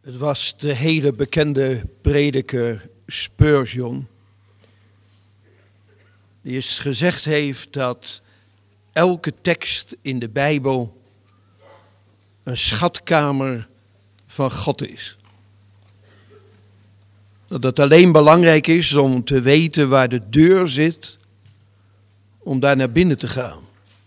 Het was de hele bekende prediker Spurgeon, die eens gezegd heeft dat elke tekst in de Bijbel een schatkamer van God is. Dat het alleen belangrijk is om te weten waar de deur zit, om daar naar binnen te gaan.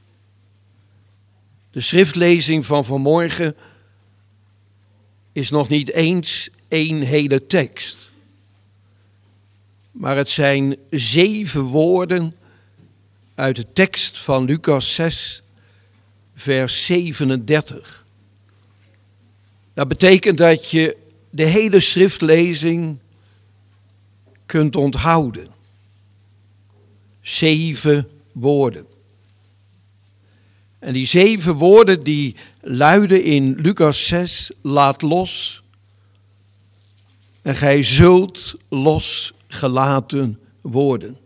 De schriftlezing van vanmorgen is nog niet eens één hele tekst. Maar het zijn 7 woorden uit de tekst van Lucas 6, vers 37. Dat betekent dat je de hele schriftlezing kunt onthouden. 7 woorden. En die 7 woorden die luiden in Lucas 6, laat los en gij zult losgelaten worden.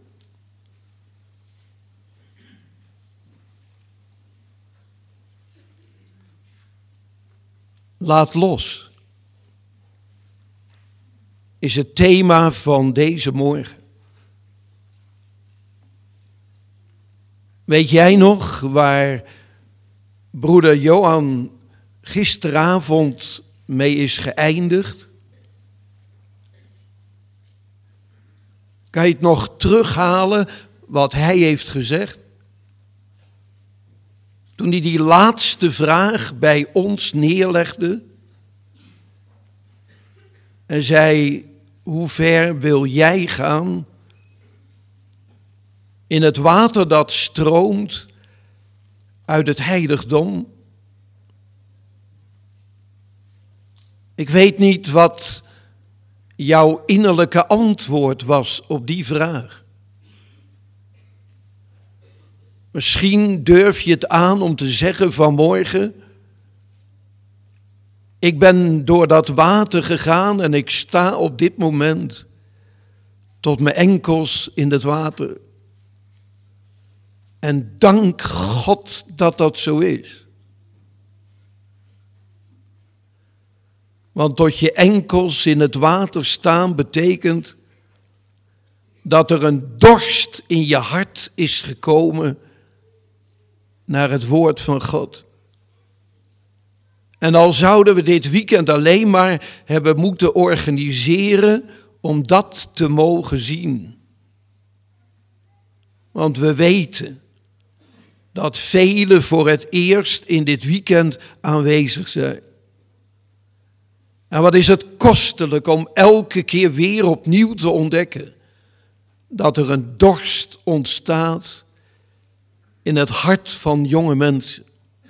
Laat los is het thema van deze morgen. Weet jij nog waar broeder Johan gisteravond mee is geëindigd? Kan je het nog terughalen wat hij heeft gezegd? Toen hij die laatste vraag bij ons neerlegde en zei: hoe ver wil jij gaan in het water dat stroomt uit het heiligdom? Ik weet niet wat jouw innerlijke antwoord was op die vraag. Misschien durf je het aan om te zeggen vanmorgen: ik ben door dat water gegaan en ik sta op dit moment tot mijn enkels in het water. En dank God dat dat zo is. Want tot je enkels in het water staan betekent dat er een dorst in je hart is gekomen naar het woord van God. En al zouden we dit weekend alleen maar hebben moeten organiseren om dat te mogen zien. Want we weten dat velen voor het eerst in dit weekend aanwezig zijn. En wat is het kostelijk om elke keer weer opnieuw te ontdekken dat er een dorst ontstaat in het hart van jonge mensen.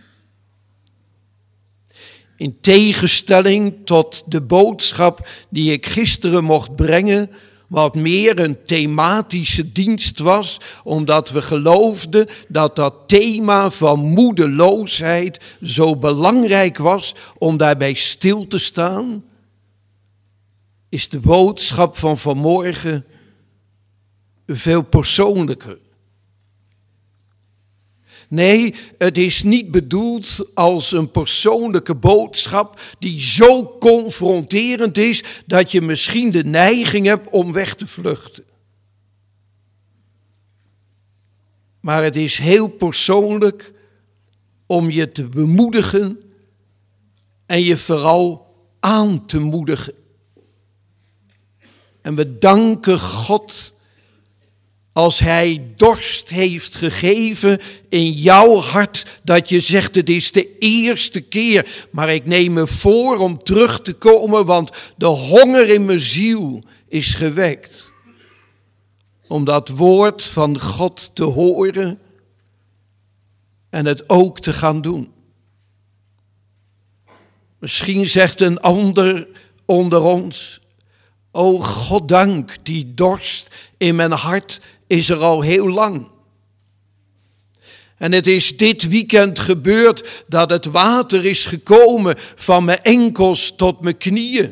In tegenstelling tot de boodschap die ik gisteren mocht brengen, wat meer een thematische dienst was, omdat we geloofden dat dat thema van moedeloosheid zo belangrijk was om daarbij stil te staan, is de boodschap van vanmorgen veel persoonlijker. Nee, het is niet bedoeld als een persoonlijke boodschap die zo confronterend is dat je misschien de neiging hebt om weg te vluchten. Maar het is heel persoonlijk om je te bemoedigen en je vooral aan te moedigen. En we danken God als hij dorst heeft gegeven in jouw hart, dat je zegt: het is de eerste keer, maar ik neem me voor om terug te komen, want de honger in mijn ziel is gewekt. Om dat woord van God te horen en het ook te gaan doen. Misschien zegt een ander onder ons: o goddank, die dorst in mijn hart is er al heel lang. En het is dit weekend gebeurd dat het water is gekomen van mijn enkels tot mijn knieën.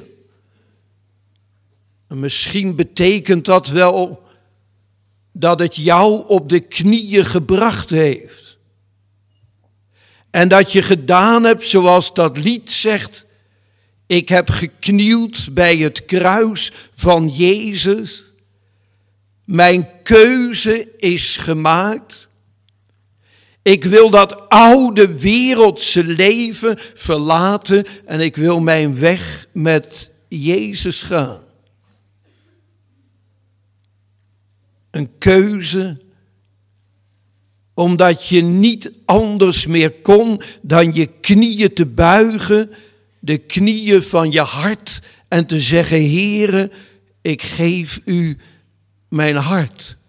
En misschien betekent dat wel dat het jou op de knieën gebracht heeft. En dat je gedaan hebt zoals dat lied zegt: Ik heb geknield bij het kruis van Jezus. Mijn keuze is gemaakt. Ik wil dat oude wereldse leven verlaten en ik wil mijn weg met Jezus gaan. Een keuze omdat je niet anders meer kon dan je knieën te buigen, de knieën van je hart en te zeggen, Heere, ik geef u mijn hart.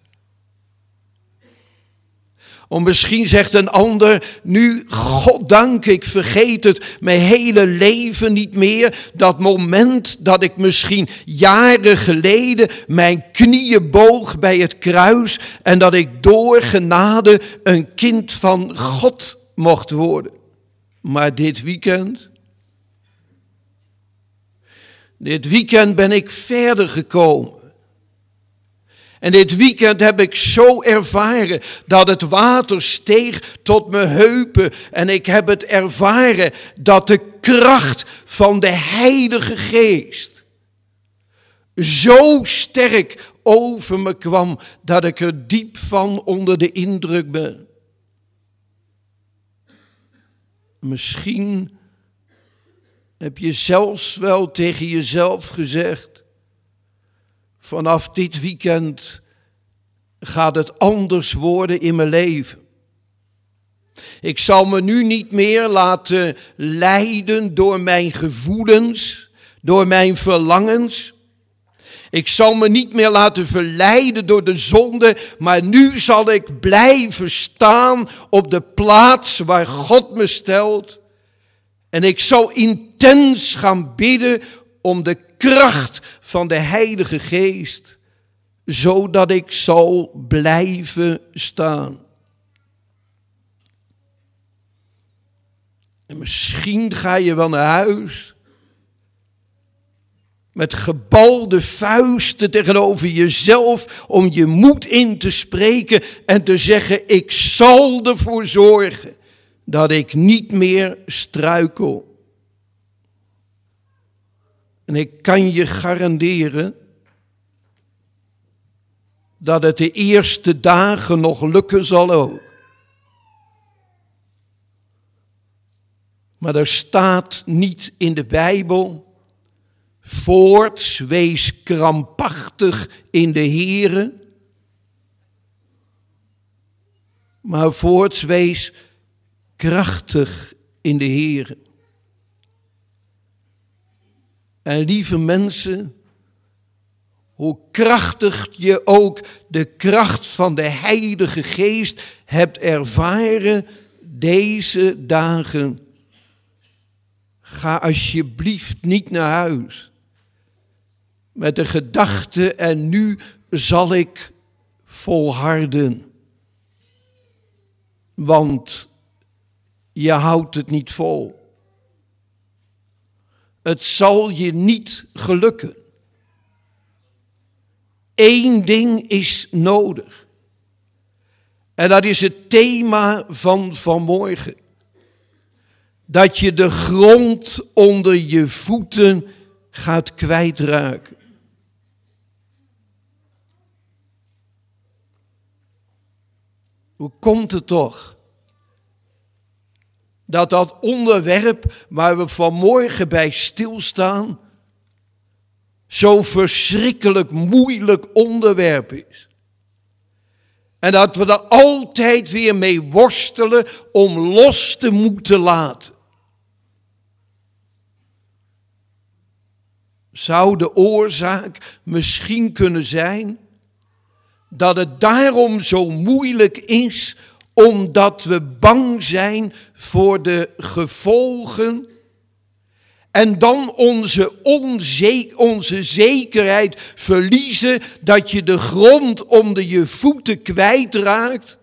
Of misschien zegt een ander, nu, goddank, ik vergeet het mijn hele leven niet meer. Dat moment dat ik misschien jaren geleden mijn knieën boog bij het kruis en dat ik door genade een kind van God mocht worden. Maar dit weekend ben ik verder gekomen. En dit weekend heb ik zo ervaren dat het water steeg tot mijn heupen. En ik heb het ervaren dat de kracht van de Heilige Geest zo sterk over me kwam dat ik er diep van onder de indruk ben. Misschien heb je zelfs wel tegen jezelf gezegd, vanaf dit weekend gaat het anders worden in mijn leven. Ik zal me nu niet meer laten leiden door mijn gevoelens, door mijn verlangens. Ik zal me niet meer laten verleiden door de zonde, maar nu zal ik blijven staan op de plaats waar God me stelt. En ik zal intens gaan bidden om de kracht van de Heilige Geest, zodat ik zal blijven staan. En misschien ga je wel naar huis met gebalde vuisten tegenover jezelf om je moed in te spreken en te zeggen, ik zal ervoor zorgen dat ik niet meer struikel. En ik kan je garanderen dat het de eerste dagen nog lukken zal ook. Maar er staat niet in de Bijbel, voorts wees krampachtig in de Here, maar voorts wees krachtig in de Here. En lieve mensen, hoe krachtig je ook de kracht van de Heilige Geest hebt ervaren deze dagen, ga alsjeblieft niet naar huis met de gedachte, en nu zal ik volharden. Want je houdt het niet vol. Het zal je niet gelukken. Eén ding is nodig. En dat is het thema van vanmorgen. Dat je de grond onder je voeten gaat kwijtraken. Hoe komt het toch dat dat onderwerp waar we vanmorgen bij stilstaan zo verschrikkelijk moeilijk onderwerp is? En dat we er altijd weer mee worstelen om los te moeten laten. Zou de oorzaak misschien kunnen zijn dat het daarom zo moeilijk is, omdat we bang zijn voor de gevolgen en dan onze zekerheid verliezen, dat je de grond onder je voeten kwijtraakt?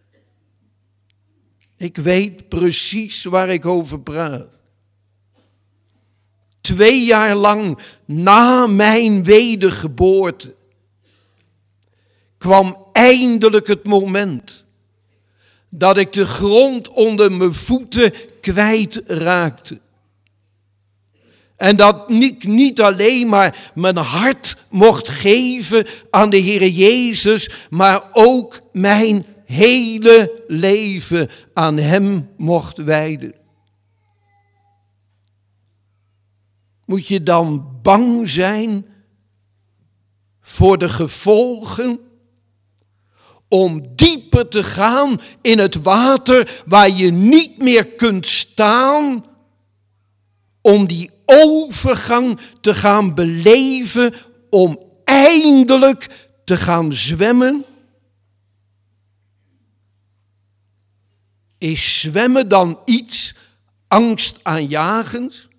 Ik weet precies waar ik over praat. 2 jaar lang na mijn wedergeboorte kwam eindelijk het moment dat ik de grond onder mijn voeten kwijtraakte. En dat ik niet alleen maar mijn hart mocht geven aan de Heere Jezus, maar ook mijn hele leven aan Hem mocht wijden. Moet je dan bang zijn voor de gevolgen? Om dieper te gaan in het water waar je niet meer kunt staan, om die overgang te gaan beleven, om eindelijk te gaan zwemmen? Is zwemmen dan iets angstaanjagends?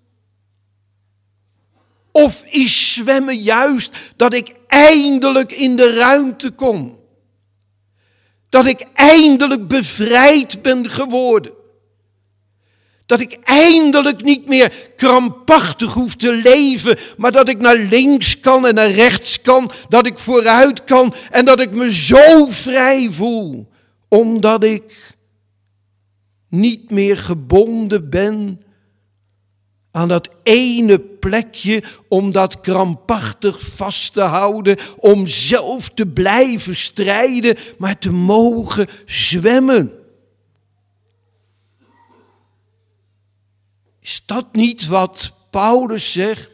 Of is zwemmen juist dat ik eindelijk in de ruimte kom? Dat ik eindelijk bevrijd ben geworden? Dat ik eindelijk niet meer krampachtig hoef te leven, maar dat ik naar links kan en naar rechts kan, dat ik vooruit kan en dat ik me zo vrij voel, omdat ik niet meer gebonden ben aan dat ene plekje om dat krampachtig vast te houden, om zelf te blijven strijden, maar te mogen zwemmen. Is dat niet wat Paulus zegt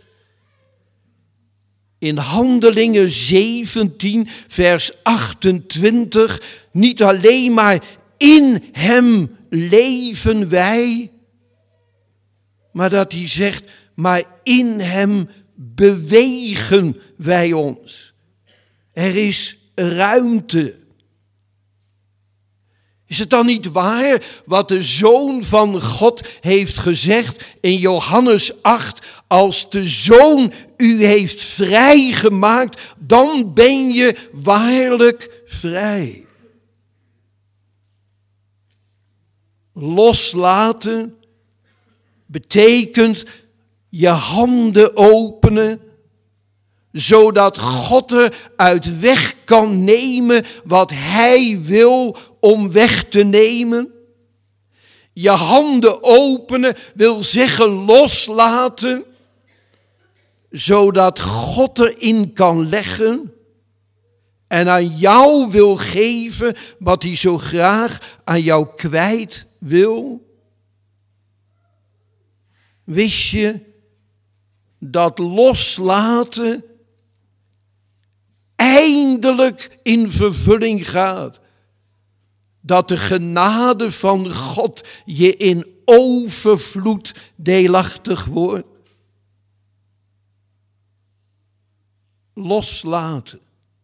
in Handelingen 17, vers 28? Niet alleen maar in Hem leven wij, maar dat hij zegt, maar in Hem bewegen wij ons. Er is ruimte. Is het dan niet waar wat de Zoon van God heeft gezegd in Johannes 8? Als de Zoon u heeft vrijgemaakt, dan ben je waarlijk vrij. Loslaten betekent je handen openen, zodat God eruit weg kan nemen wat Hij wil om weg te nemen. Je handen openen wil zeggen loslaten, zodat God erin kan leggen en aan jou wil geven wat Hij zo graag aan jou kwijt wil. Wist je dat loslaten eindelijk in vervulling gaat? Dat de genade van God je in overvloed deelachtig wordt? Loslaten.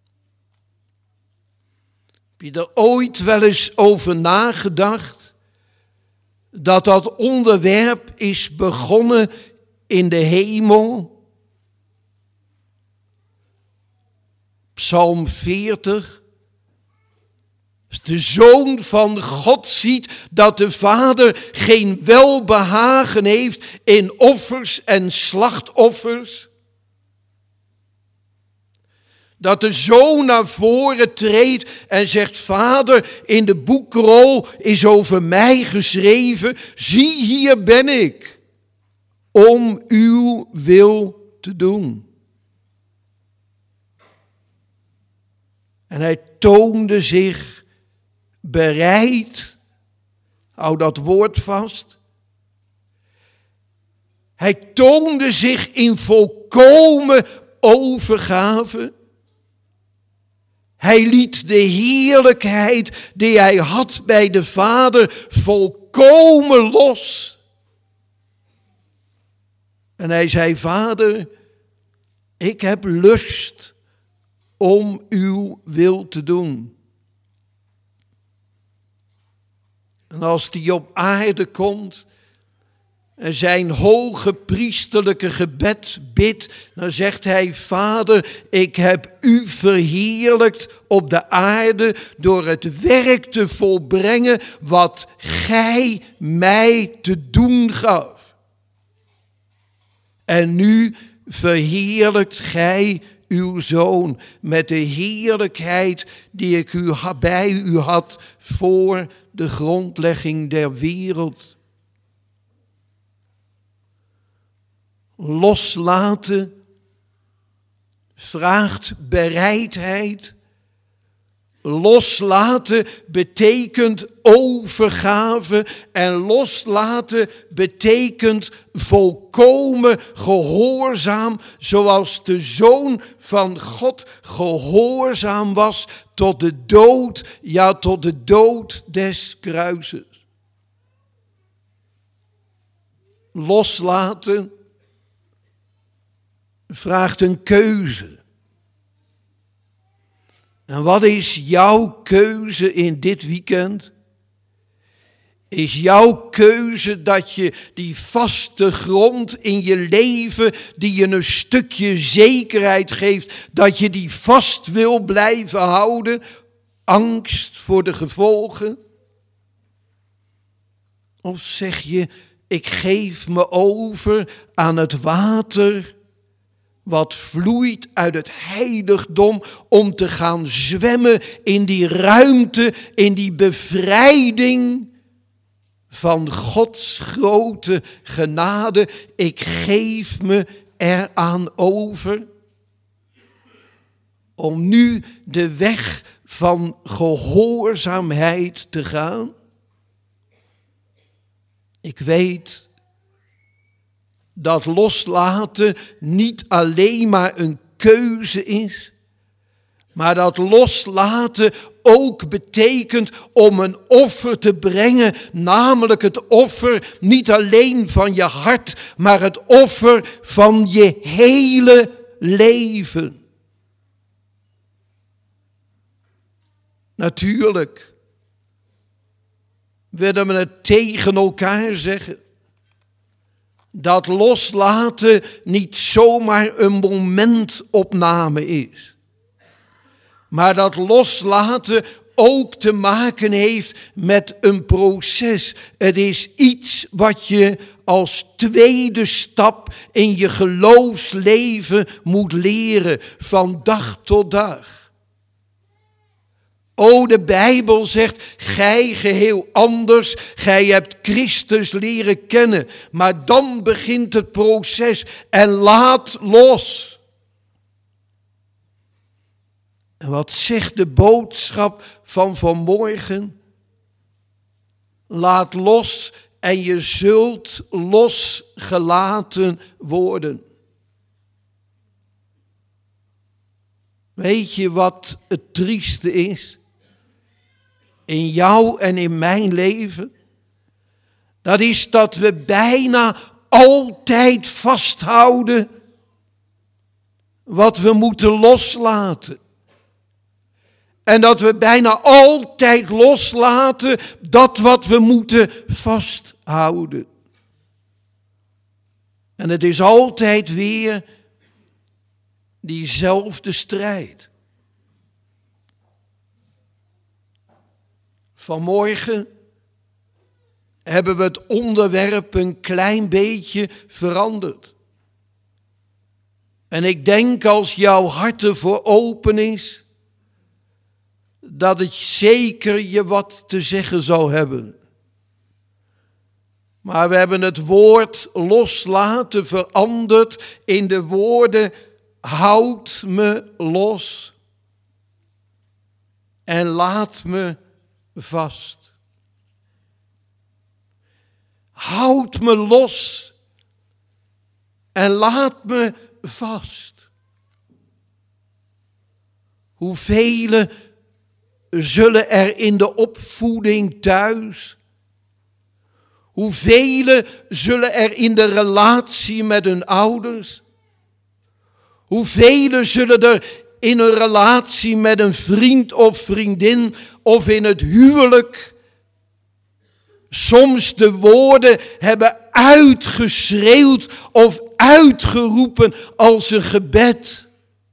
Heb je er ooit wel eens over nagedacht? Dat onderwerp is begonnen in de hemel. Psalm 40. Als de Zoon van God ziet dat de Vader geen welbehagen heeft in offers en slachtoffers. Dat de Zoon naar voren treedt en zegt, Vader, in de boekrol is over mij geschreven, zie hier ben ik, om uw wil te doen. En hij toonde zich bereid, hou dat woord vast. Hij toonde zich in volkomen overgave. Hij liet de heerlijkheid die hij had bij de Vader volkomen los. En hij zei, Vader, ik heb lust om uw wil te doen. En als hij op aarde komt en zijn hoge priesterlijke gebed bidt, dan zegt hij, Vader, ik heb u verheerlijkt op de aarde door het werk te volbrengen wat gij mij te doen gaf. En nu verheerlijkt gij uw Zoon met de heerlijkheid die ik bij u had voor de grondlegging der wereld. Loslaten vraagt bereidheid. Loslaten betekent overgave en loslaten betekent volkomen gehoorzaam, zoals de Zoon van God gehoorzaam was tot de dood, ja tot de dood des kruises. Loslaten vraagt een keuze. En wat is jouw keuze in dit weekend? Is jouw keuze dat je die vaste grond in je leven, die je een stukje zekerheid geeft, dat je die vast wil blijven houden? Angst voor de gevolgen? Of zeg je, ik geef me over aan het water wat vloeit uit het heiligdom om te gaan zwemmen in die ruimte, in die bevrijding van Gods grote genade. Ik geef me eraan over om nu de weg van gehoorzaamheid te gaan. Ik weet dat loslaten niet alleen maar een keuze is, maar dat loslaten ook betekent om een offer te brengen, namelijk het offer niet alleen van je hart, maar het offer van je hele leven. Natuurlijk willen we het tegen elkaar zeggen, dat loslaten niet zomaar een momentopname is. Maar dat loslaten ook te maken heeft met een proces. Het is iets wat je als tweede stap in je geloofsleven moet leren van dag tot dag. O, de Bijbel zegt, gij geheel anders, gij hebt Christus leren kennen. Maar dan begint het proces en laat los. En wat zegt de boodschap van vanmorgen? Laat los en je zult losgelaten worden. Weet je wat het trieste is? In jou en in mijn leven, dat is dat we bijna altijd vasthouden wat we moeten loslaten. En dat we bijna altijd loslaten dat wat we moeten vasthouden. En het is altijd weer diezelfde strijd. Vanmorgen hebben we het onderwerp een klein beetje veranderd. En ik denk als jouw hart ervoor open is, dat het zeker je wat te zeggen zal hebben. Maar we hebben het woord loslaten veranderd in de woorden houd me los en laat me vast. Houd me los en laat me vast. Hoeveel zullen er in de opvoeding thuis, hoeveel zullen er in de relatie met hun ouders, hoeveel zullen er in een relatie met een vriend of vriendin of in het huwelijk soms de woorden hebben uitgeschreeuwd of uitgeroepen als een gebed.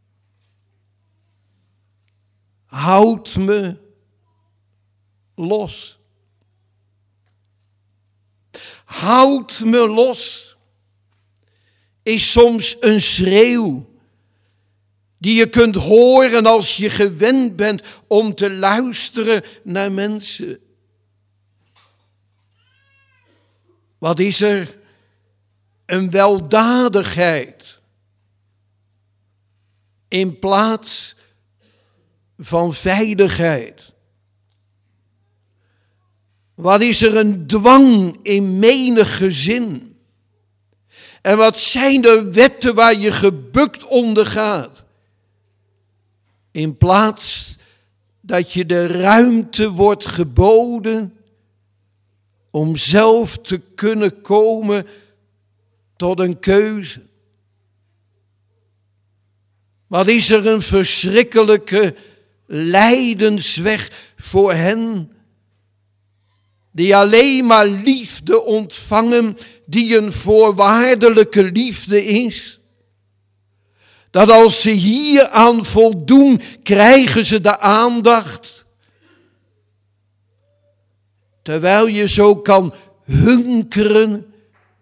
Houd me los. Houd me los is soms een schreeuw die je kunt horen als je gewend bent om te luisteren naar mensen. Wat is er een weldadigheid in plaats van veiligheid? Wat is er een dwang in menig gezin? En wat zijn de wetten waar je gebukt onder gaat? In plaats dat je de ruimte wordt geboden om zelf te kunnen komen tot een keuze. Wat is er een verschrikkelijke lijdensweg voor hen die alleen maar liefde ontvangen die een voorwaardelijke liefde is. Dat als ze hier aan voldoen, krijgen ze de aandacht. Terwijl je zo kan hunkeren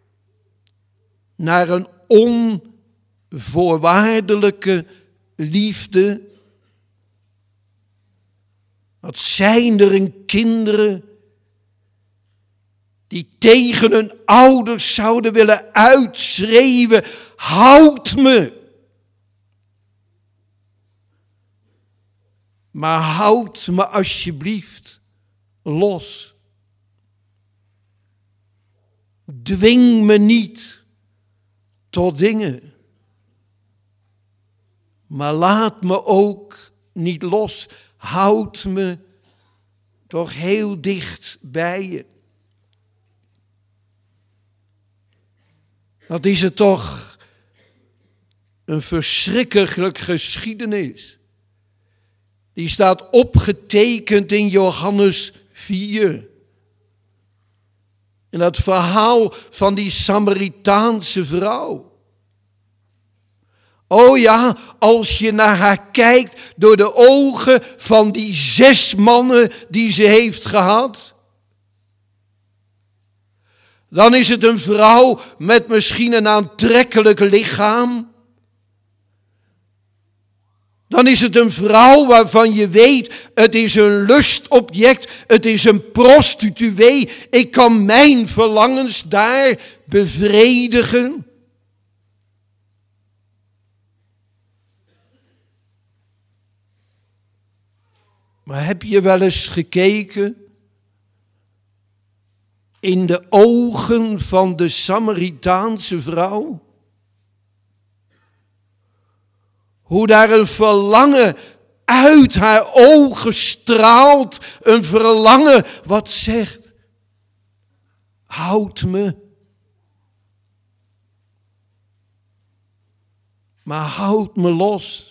naar een onvoorwaardelijke liefde. Wat zijn er een kinderen die tegen hun ouders zouden willen uitschreeuwen: houd me. Maar houd me alsjeblieft los. Dwing me niet tot dingen. Maar laat me ook niet los. Houd me toch heel dicht bij je. Wat is het toch een verschrikkelijk geschiedenis. Die staat opgetekend in Johannes 4. In dat verhaal van die Samaritaanse vrouw. Oh ja, als je naar haar kijkt door de ogen van die 6 mannen die ze heeft gehad. Dan is het een vrouw met misschien een aantrekkelijk lichaam. Dan is het een vrouw waarvan je weet, het is een lustobject, het is een prostituee. Ik kan mijn verlangens daar bevredigen. Maar heb je wel eens gekeken in de ogen van de Samaritaanse vrouw? Hoe daar een verlangen uit haar ogen straalt. Een verlangen wat zegt: houd me. Maar houd me los.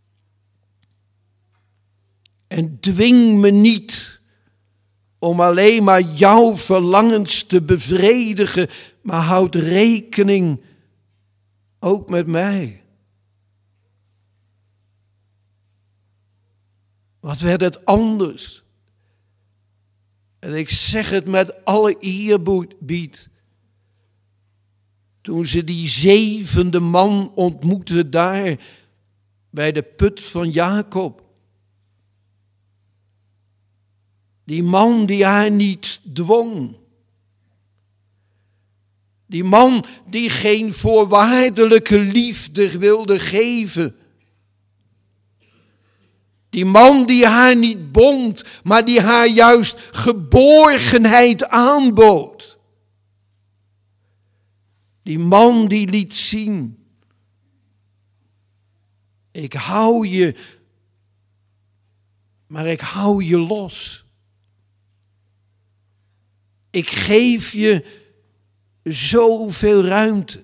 En dwing me niet om alleen maar jouw verlangens te bevredigen. Maar houd rekening ook met mij. Wat werd het anders? En ik zeg het met alle eerbied. Toen ze die 7e man ontmoette daar bij de put van Jacob. Die man die haar niet dwong. Die man die geen voorwaardelijke liefde wilde geven. Die man die haar niet bond, maar die haar juist geborgenheid aanbood. Die man die liet zien: ik hou je, maar ik hou je los. Ik geef je zoveel ruimte,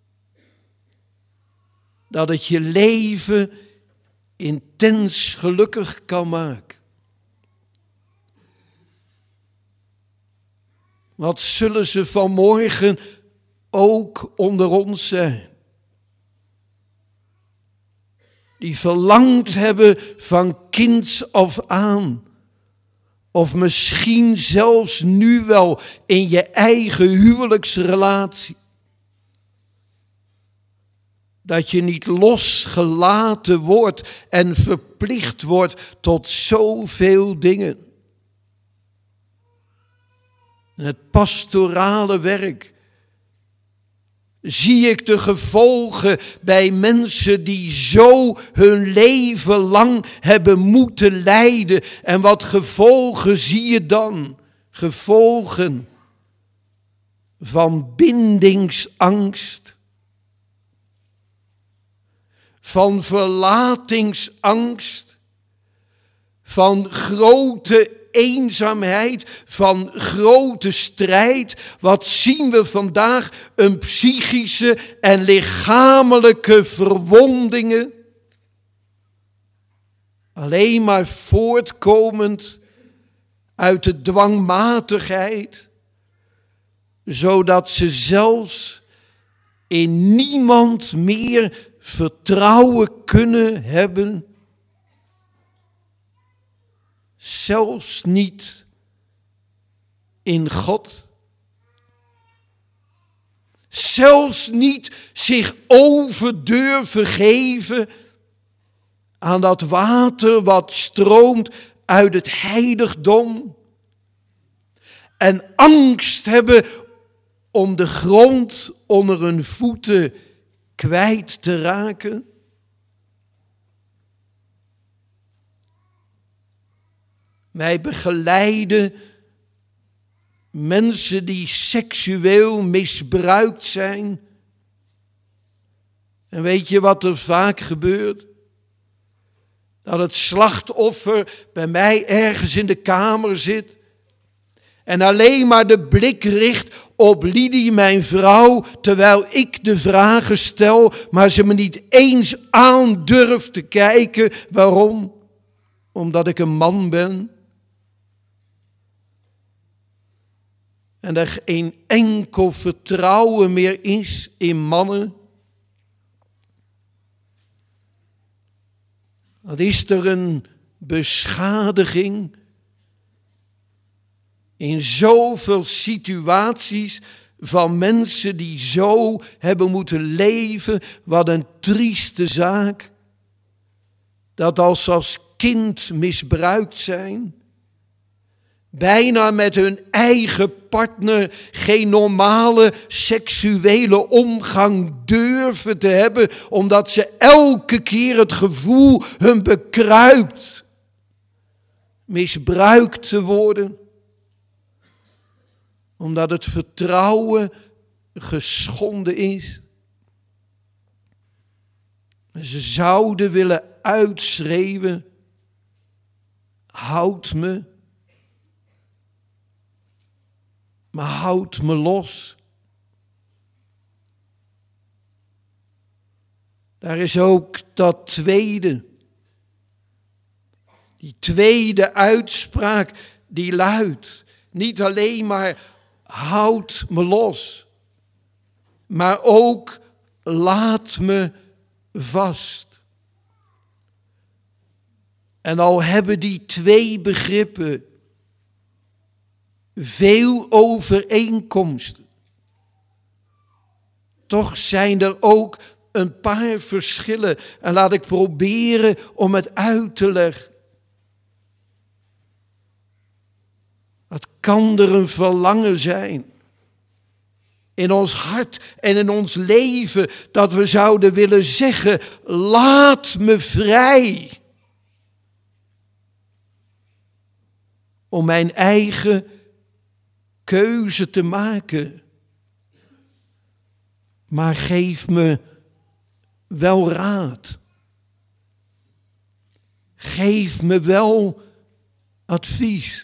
dat het je leven intens gelukkig kan maken. Wat zullen ze vanmorgen ook onder ons zijn? Die verlangd hebben van kinds af aan. Of misschien zelfs nu wel in je eigen huwelijksrelatie. Dat je niet losgelaten wordt en verplicht wordt tot zoveel dingen. Het pastorale werk zie ik de gevolgen bij mensen die zo hun leven lang hebben moeten lijden. En wat gevolgen zie je dan? Gevolgen van bindingsangst, van verlatingsangst, van grote eenzaamheid, van grote strijd. Wat zien we vandaag? Een psychische en lichamelijke verwondingen. Alleen maar voortkomend uit de dwangmatigheid, zodat ze zelfs in niemand meer vertrouwen kunnen hebben. Zelfs niet in God. Zelfs niet zich over durven geven aan dat water wat stroomt uit het heiligdom. En angst hebben om de grond onder hun voeten kwijt te raken. Wij begeleiden mensen die seksueel misbruikt zijn. En weet je wat er vaak gebeurt? Dat het slachtoffer bij mij ergens in de kamer zit en alleen maar de blik richt op Lidie, mijn vrouw, terwijl ik de vragen stel, maar ze me niet eens aandurft te kijken. Waarom? Omdat ik een man ben. En er geen enkel vertrouwen meer is in mannen. Dan is er een beschadiging in zoveel situaties van mensen die zo hebben moeten leven. Wat een trieste zaak. Dat als kind misbruikt zijn. Bijna met hun eigen partner geen normale seksuele omgang durven te hebben. Omdat ze elke keer het gevoel hun bekruipt misbruikt te worden. Omdat het vertrouwen geschonden is. Ze zouden willen uitschreeuwen: houd me. Maar houd me los. Daar is ook dat tweede. Die tweede uitspraak die luidt. Niet alleen maar houd me los. Maar ook laat me vast. En al hebben die twee begrippen veel overeenkomsten, toch zijn er ook een paar verschillen. En laat ik proberen om het uit te leggen. Wat kan er een verlangen zijn in ons hart en in ons leven, dat we zouden willen zeggen: laat me vrij. Om mijn eigen keuze te maken. Maar geef me wel raad. Geef me wel advies.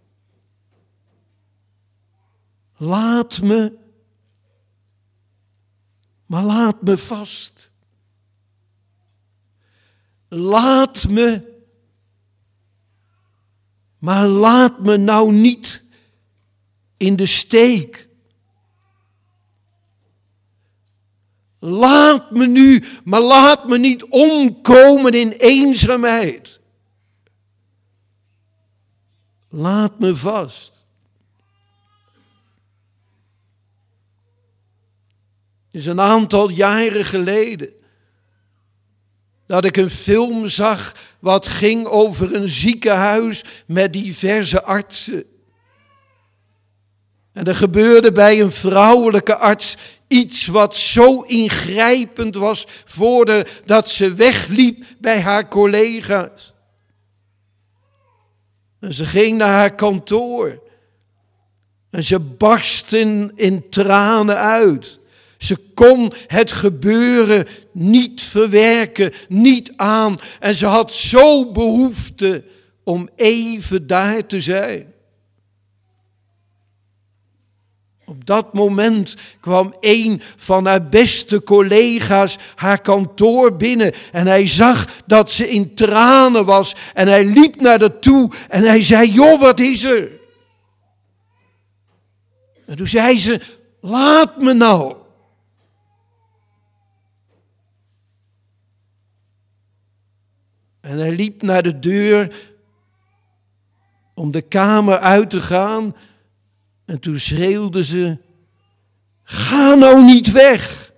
Laat me, maar laat me vast. Laat me, maar laat me nou niet in de steek. Laat me nu, maar laat me niet omkomen in eenzaamheid. Laat me vast. Het is een aantal jaren geleden dat ik een film zag wat ging over een ziekenhuis met diverse artsen. En er gebeurde bij een vrouwelijke arts Iets wat zo ingrijpend was voordat ze wegliep bij haar collega's. En ze ging naar haar kantoor. En ze barst in tranen uit. Ze kon het gebeuren niet verwerken, niet aan. En ze had zo behoefte om even daar te zijn. Op dat moment kwam een van haar beste collega's haar kantoor binnen. En hij zag dat ze in tranen was. En hij liep naar haar toe en hij zei, joh, wat is er? En toen zei ze, laat me nou. En hij liep naar de deur om de kamer uit te gaan. En toen schreeuwde ze, ga nou niet weg.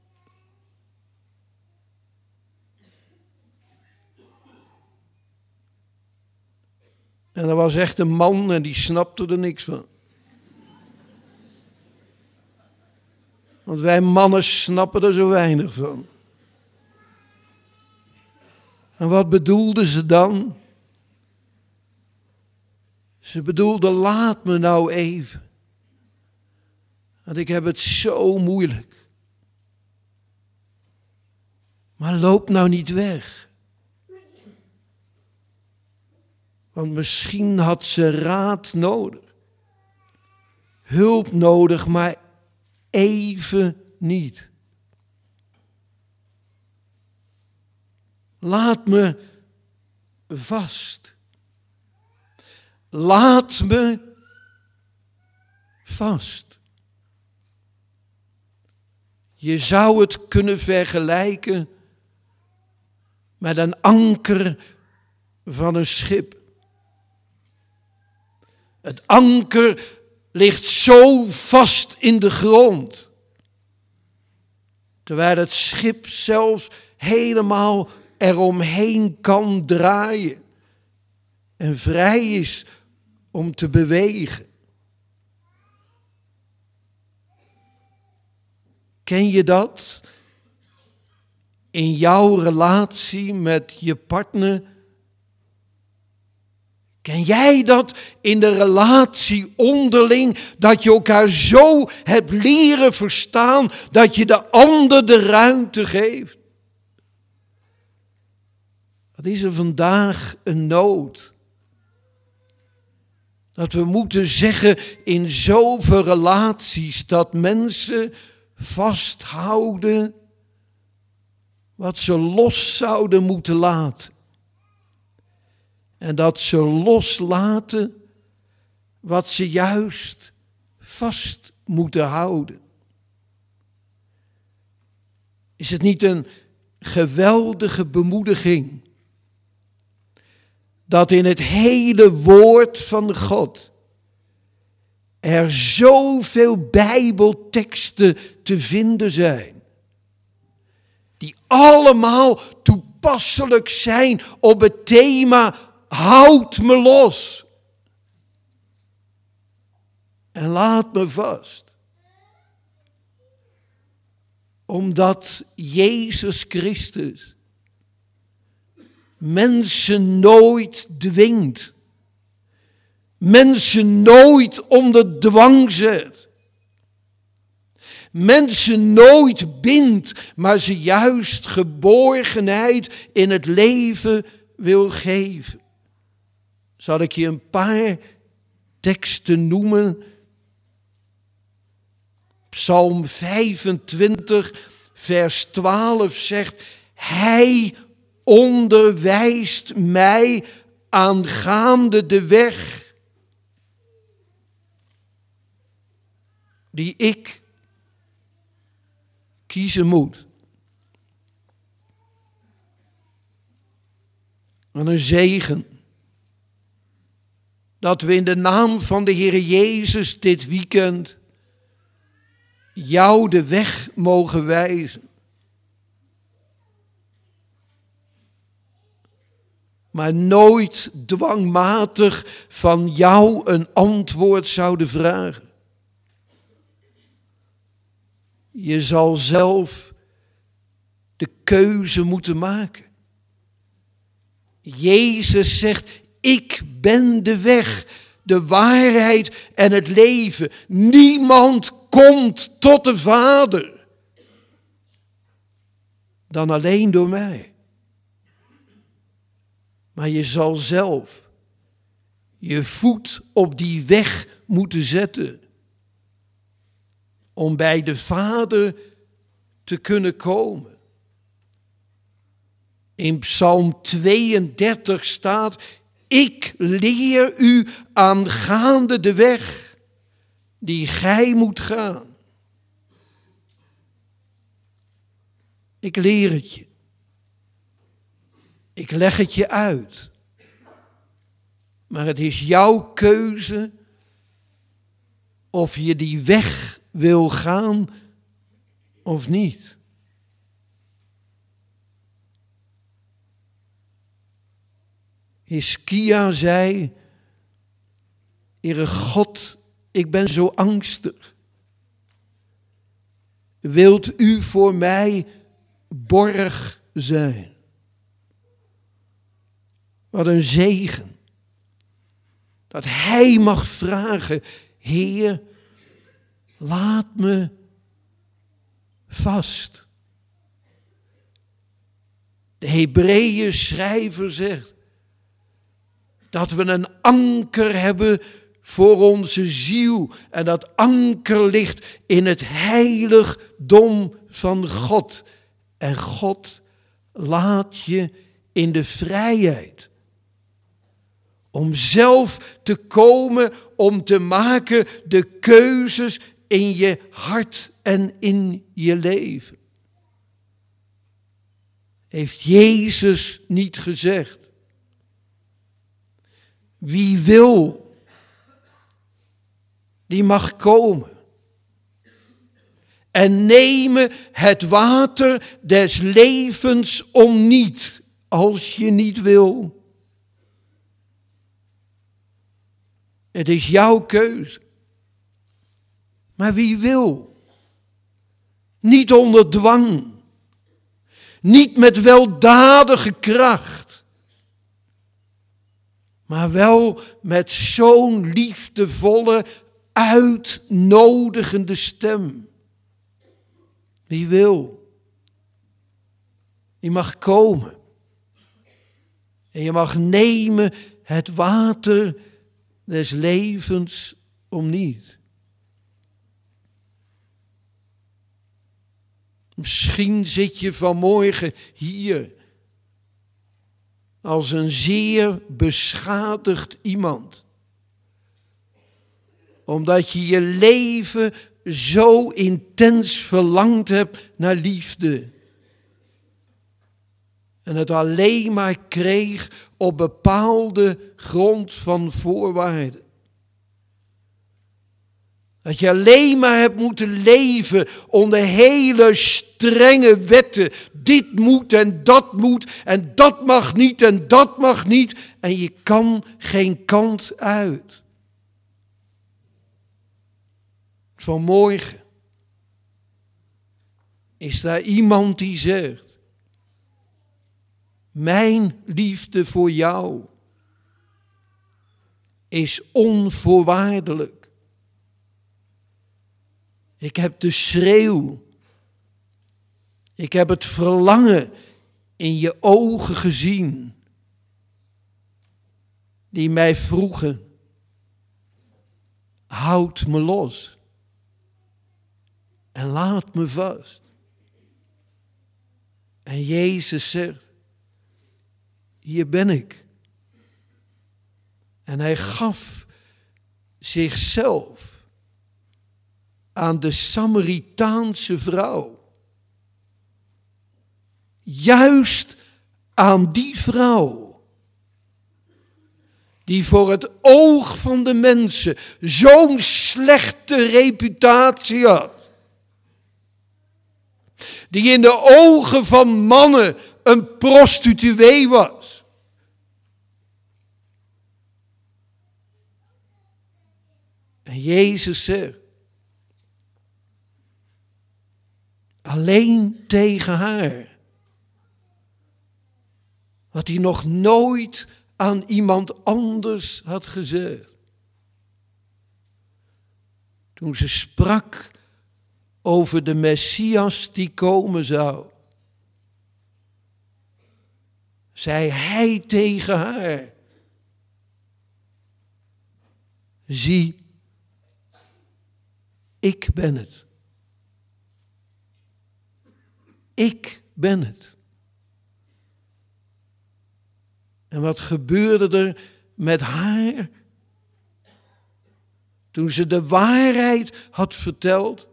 En er was echt een man en die snapte er niks van. Want wij mannen snappen er zo weinig van. En wat bedoelde ze dan? Ze bedoelde, laat me nou even. Want ik heb het zo moeilijk. Maar loop nou niet weg. Want misschien had ze raad nodig. Hulp nodig, maar even niet. Laat me vast. Laat me vast. Je zou het kunnen vergelijken met een anker van een schip. Het anker ligt zo vast in de grond, terwijl het schip zelfs helemaal eromheen kan draaien en vrij is om te bewegen. Ken je dat? In jouw relatie met je partner? Ken jij dat in de relatie onderling, dat je elkaar zo hebt leren verstaan, dat je de ander de ruimte geeft? Wat is er vandaag een nood? Dat we moeten zeggen in zoveel relaties dat mensen vasthouden wat ze los zouden moeten laten. En dat ze loslaten wat ze juist vast moeten houden. Is het niet een geweldige bemoediging dat in het hele woord van God er zoveel Bijbelteksten te vinden zijn, die allemaal toepasselijk zijn op het thema houd me los en laat me vast. Omdat Jezus Christus mensen nooit dwingt. Mensen nooit onder dwang zet. Mensen nooit bindt, maar ze juist geborgenheid in het leven wil geven. Zal ik je een paar teksten noemen? Psalm 25, vers 12 zegt, Hij onderwijst mij aangaande de weg die ik kiezen moet. Wat een zegen dat we in de naam van de Heer Jezus dit weekend jou de weg mogen wijzen. Maar nooit dwangmatig van jou een antwoord zouden vragen. Je zal zelf de keuze moeten maken. Jezus zegt, ik ben de weg, de waarheid en het leven. Niemand komt tot de Vader dan alleen door mij. Maar je zal zelf je voet op die weg moeten zetten om bij de Vader te kunnen komen. In Psalm 32 staat, ik leer u aangaande de weg die gij moet gaan. Ik leer het je. Ik leg het je uit. Maar het is jouw keuze of je die weg wil gaan of niet. Hiskia zei, Heere God, ik ben zo angstig. Wilt u voor mij borg zijn? Wat een zegen. Dat hij mag vragen, Heer, laat me vast. De Hebreeën schrijver zegt dat we een anker hebben voor onze ziel. En dat anker ligt in het heiligdom van God. En God laat je in de vrijheid. Om zelf te komen, om te maken de keuzes in je hart en in je leven. Heeft Jezus niet gezegd? Wie wil, die mag komen. En nemen het water des levens om niet, als je niet wil. Het is jouw keuze. Maar wie wil? Niet onder dwang. Niet met weldadige kracht. Maar wel met zo'n liefdevolle, uitnodigende stem. Wie wil? Die mag komen. En je mag nemen het water des levens om niet. Misschien zit je vanmorgen hier als een zeer beschadigd iemand. Omdat je je leven zo intens verlangd hebt naar liefde. En het alleen maar kreeg op bepaalde grond van voorwaarden. Dat je alleen maar hebt moeten leven onder hele strenge wetten. Dit moet en dat mag niet en dat mag niet. En je kan geen kant uit. Vanmorgen is daar iemand die zegt, mijn liefde voor jou is onvoorwaardelijk. Ik heb de schreeuw, ik heb het verlangen in je ogen gezien, die mij vroegen, houd me los en laat me vast. En Jezus zegt, hier ben ik. En hij gaf zichzelf aan de Samaritaanse vrouw. Juist aan die vrouw, die voor het oog van de mensen zo'n slechte reputatie had. Die in de ogen van mannen een prostituee was. En Jezus zegt, Alleen tegen haar. Wat hij nog nooit aan iemand anders had gezegd. Toen ze sprak over de Messias die komen zou, zei hij tegen haar: zie, ik ben het. Ik ben het. En wat gebeurde er met haar? Toen ze de waarheid had verteld.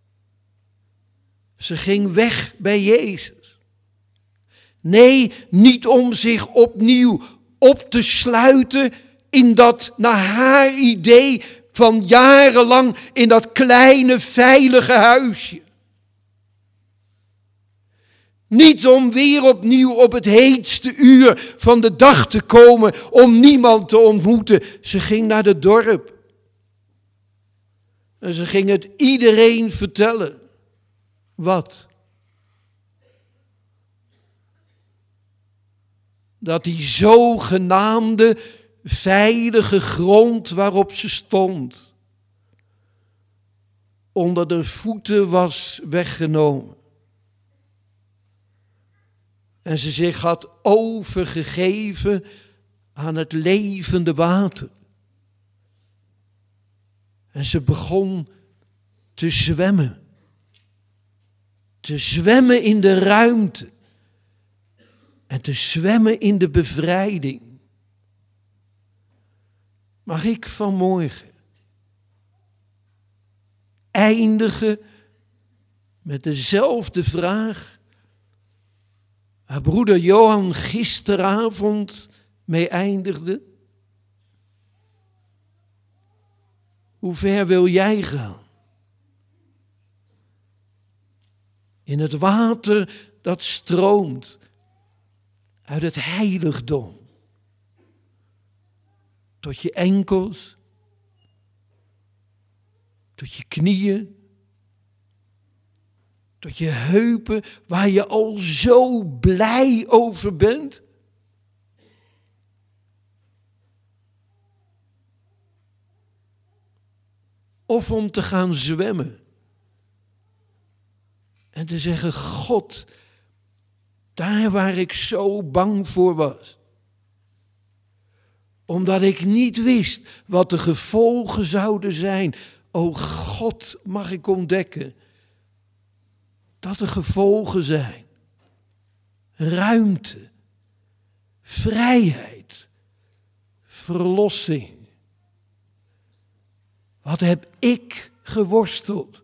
Ze ging weg bij Jezus. Nee, niet om zich opnieuw op te sluiten in dat, naar haar idee van jarenlang, in dat kleine veilige huisje. Niet om weer opnieuw op het heetste uur van de dag te komen om niemand te ontmoeten. Ze ging naar het dorp. En ze ging het iedereen vertellen. Wat? Dat die zogenaamde veilige grond waarop ze stond, onder de voeten was weggenomen. En ze zich had overgegeven aan het levende water. En ze begon te zwemmen. Te zwemmen in de ruimte. En te zwemmen in de bevrijding. Mag ik vanmorgen eindigen met dezelfde vraag waar broeder Johan gisteravond mee eindigde? Hoe ver wil jij gaan? In het water dat stroomt uit het heiligdom. Tot je enkels, tot je knieën, tot je heupen, waar je al zo blij over bent. Of om te gaan zwemmen. En te zeggen: God, daar waar ik zo bang voor was. Omdat ik niet wist wat de gevolgen zouden zijn. O God, mag ik ontdekken dat er gevolgen zijn. Ruimte, vrijheid, verlossing. Wat heb ik geworsteld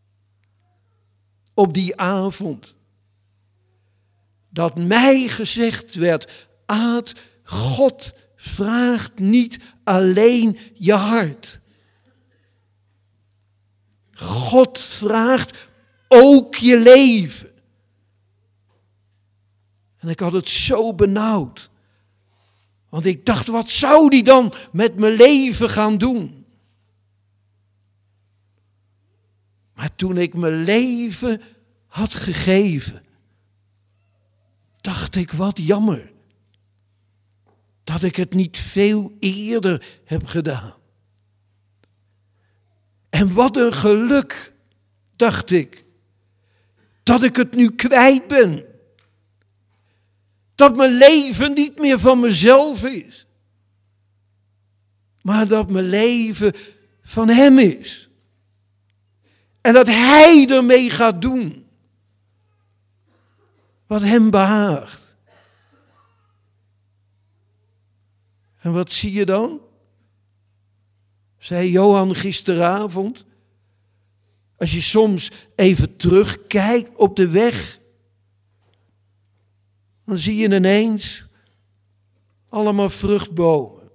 op die avond. Dat mij gezegd werd: Aad, God vraagt niet alleen je hart. God vraagt ook je leven. En ik had het zo benauwd. Want ik dacht, wat zou die dan met mijn leven gaan doen? Maar toen ik mijn leven had gegeven, dacht ik, wat jammer dat ik het niet veel eerder heb gedaan. En wat een geluk, dacht ik, dat ik het nu kwijt ben. Dat mijn leven niet meer van mezelf is, maar dat mijn leven van Hem is. En dat Hij ermee gaat doen wat Hem behaagt. En wat zie je dan? Zei Johan gisteravond. Als je soms even terugkijkt op de weg, dan zie je ineens allemaal vruchtbomen.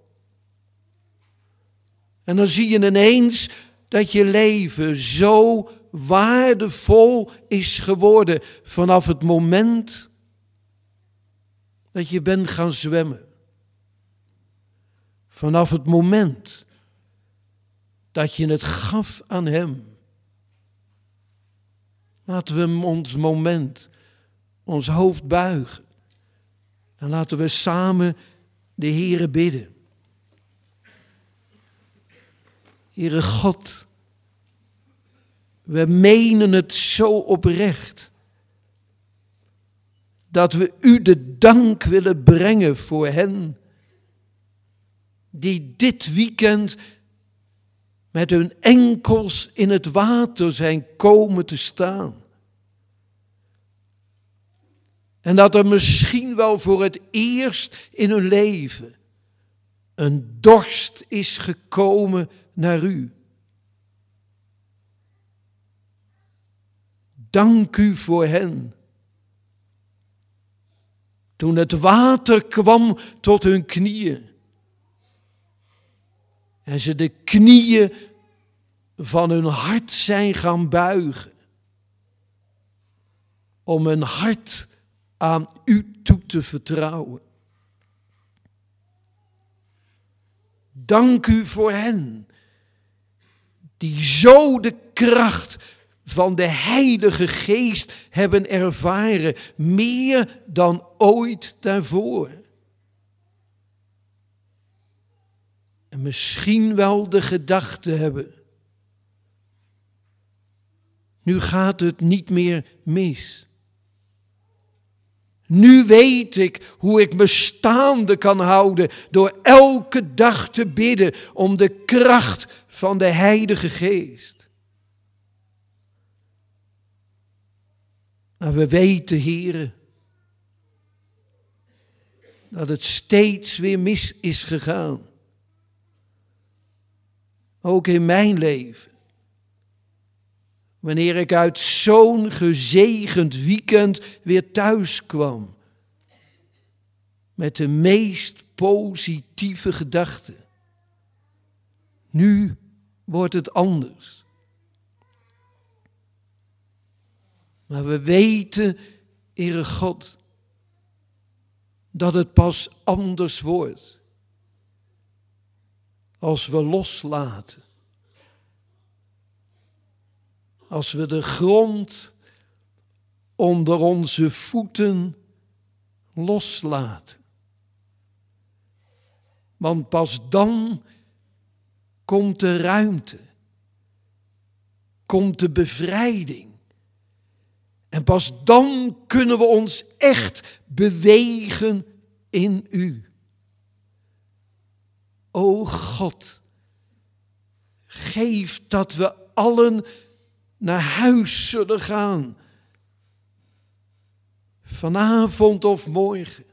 En dan zie je ineens dat je leven zo waardevol is geworden vanaf het moment dat je bent gaan zwemmen. Vanaf het moment dat je het gaf aan Hem. Laten we ons moment, ons hoofd buigen. En laten we samen de Heere bidden. Heere God, we menen het zo oprecht. Dat we u de dank willen brengen voor hen die dit weekend met hun enkels in het water zijn komen te staan. En dat er misschien wel voor het eerst in hun leven een dorst is gekomen naar u. Dank u voor hen. Toen het water kwam tot hun knieën. En ze de knieën van hun hart zijn gaan buigen. Om hun hart aan u toe te vertrouwen. Dank u voor hen. Die zo de kracht van de Heilige Geest hebben ervaren. Meer dan ooit daarvoor. En misschien wel de gedachte hebben. Nu gaat het niet meer mis. Nu weet ik hoe ik me staande kan houden door elke dag te bidden om de kracht van de Heilige Geest. Maar we weten, Heere, dat het steeds weer mis is gegaan. Ook in mijn leven. Wanneer ik uit zo'n gezegend weekend weer thuis kwam. Met de meest positieve gedachten. Nu wordt het anders. Maar we weten, Heere God, dat het pas anders wordt. Als we loslaten. Als we de grond onder onze voeten loslaten. Want pas dan komt de ruimte. Komt de bevrijding. En pas dan kunnen we ons echt bewegen in u. O God, geef dat we allen naar huis zullen gaan. Vanavond of morgen.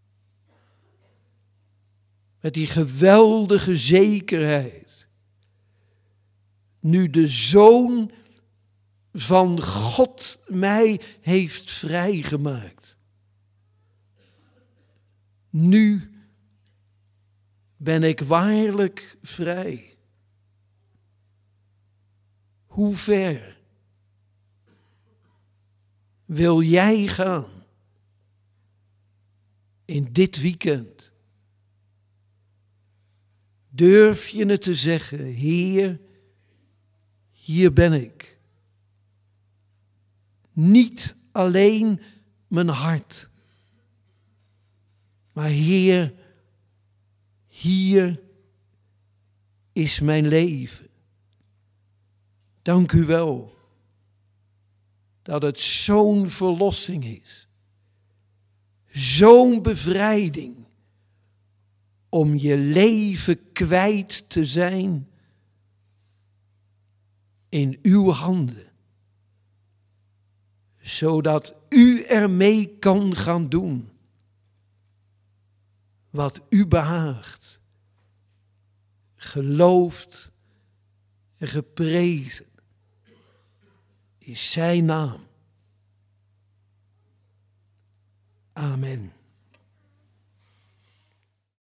Met die geweldige zekerheid. Nu de Zoon van God mij heeft vrijgemaakt. Nu ben ik waarlijk vrij. Hoe ver wil jij gaan in dit weekend? Durf je het te zeggen, Heer, hier ben ik. Niet alleen mijn hart, maar Heer, hier is mijn leven. Dank u wel dat het zo'n verlossing is. Zo'n bevrijding om je leven kwijt te zijn in uw handen. Zodat u ermee kan gaan doen wat u behaagt. Geloofd en geprezen is zijn naam. Amen.